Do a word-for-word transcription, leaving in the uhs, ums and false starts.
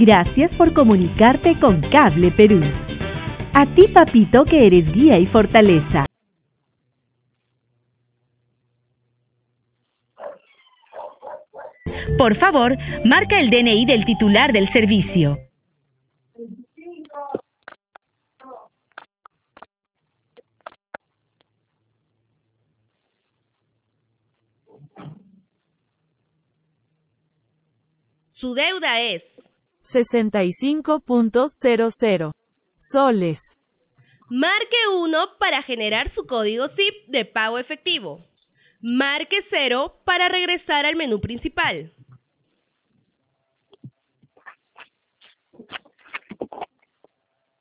Gracias por comunicarte con Cable Perú. A ti, papito, que eres guía y fortaleza. Por favor, marca el D N I del titular del servicio. Su deuda es sesenta y cinco punto cero cero soles. Marque uno para generar su código S I P de pago efectivo. Marque cero para regresar al menú principal.